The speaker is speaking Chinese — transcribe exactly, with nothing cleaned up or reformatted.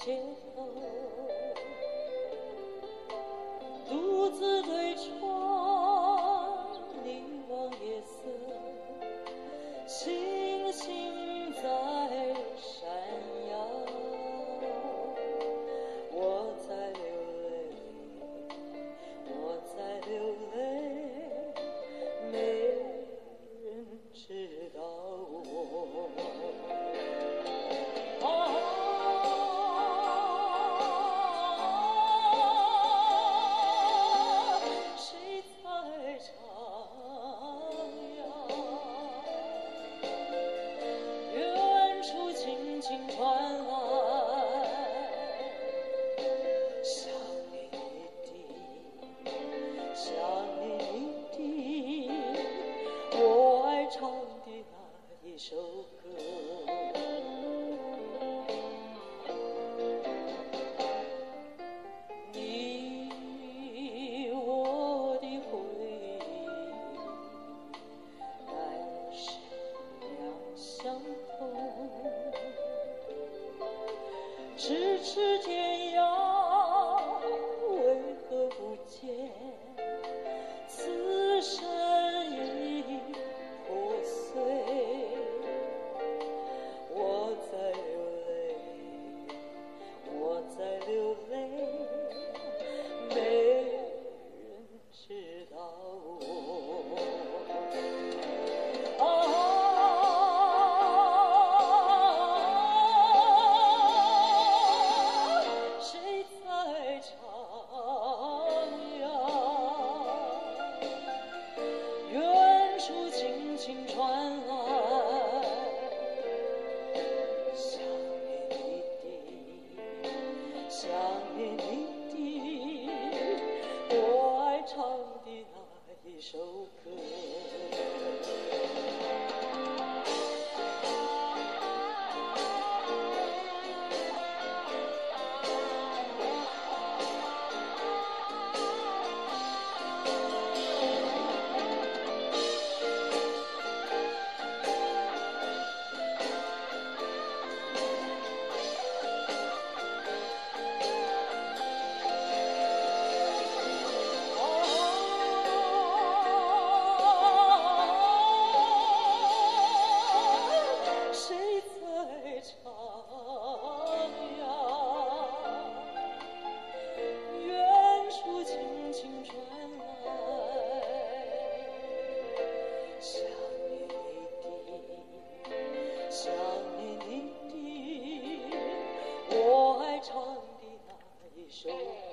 街头，独自对窗凝望夜色，星星在闪耀，我在流泪，我在流泪，没人知道我。轻传来，想你的，想你的，我爱唱的那一首歌。你我的回忆，来生两相同。咫尺天涯，为何不见此生已破碎？我在流泪，我在流泪，没人知道我。啊轻传来，想你的，想你的，我爱唱的那一首歌。想你的，我爱唱的那一首歌。